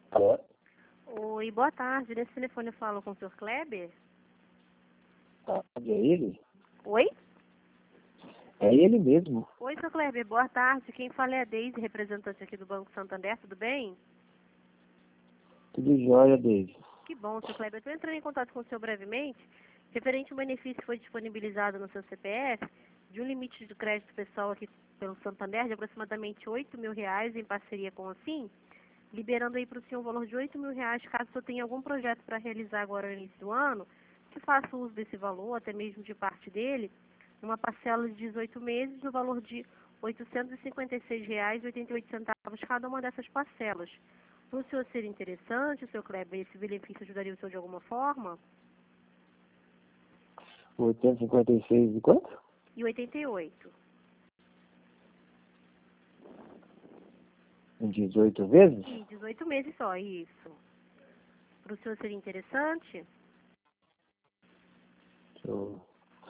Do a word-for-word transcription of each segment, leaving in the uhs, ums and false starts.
Alô? Oi, boa tarde. Nesse telefone eu falo com o senhor Kleber? Ah, é ele? Oi? É ele mesmo. Oi, senhor Kleber, boa tarde. Quem fala é a Deise, representante aqui do Banco Santander, tudo bem? Tudo jóia, Deise. Que bom, senhor Kleber. Eu estou entrando em contato com o senhor brevemente, referente ao benefício que foi disponibilizado no seu C P F, de um limite de crédito pessoal aqui pelo Santander de aproximadamente oito mil reais em parceria com a Sim, liberando aí para o senhor um valor de oito mil reais, caso o senhor tenha algum projeto para realizar agora no início do ano, que faça uso desse valor, até mesmo de parte dele, uma parcela de dezoito meses, no valor de oitocentos e cinquenta e seis reais e oitenta e oito centavos cada uma dessas parcelas. Para o senhor ser interessante, seu Kleber, esse benefício ajudaria o senhor de alguma forma? oitocentos e cinquenta e seis e quanto? E oitenta e oito. Em dezoito vezes? E dezoito meses só, isso. Para o senhor ser interessante? Eu...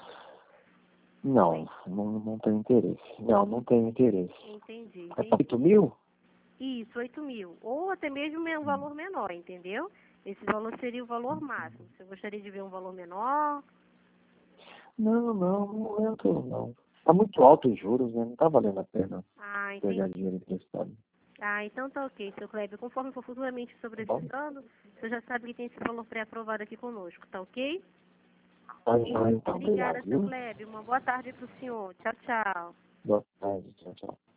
Não, não, não tenho interesse. Não, não tenho interesse. Entendi, É entendi. para oito mil? Isso, oito mil. Ou até mesmo um valor menor, entendeu? Esse valor seria o valor máximo. Você gostaria de ver um valor menor? Não, não, não entro, não. Tá muito alto os juros, né? Não tá valendo a pena Ah, pegar entendi. dinheiro emprestado. Ah, então tá ok, seu Kleber. Conforme for futuramente Tá bom? sobrevivendo, você já sabe que tem esse valor pré-aprovado aqui conosco, tá ok? Tá jóia, então. Obrigada, Obrigado, seu viu? Kleber. Uma boa tarde para o senhor. Tchau, tchau. Boa tarde. Tchau, tchau.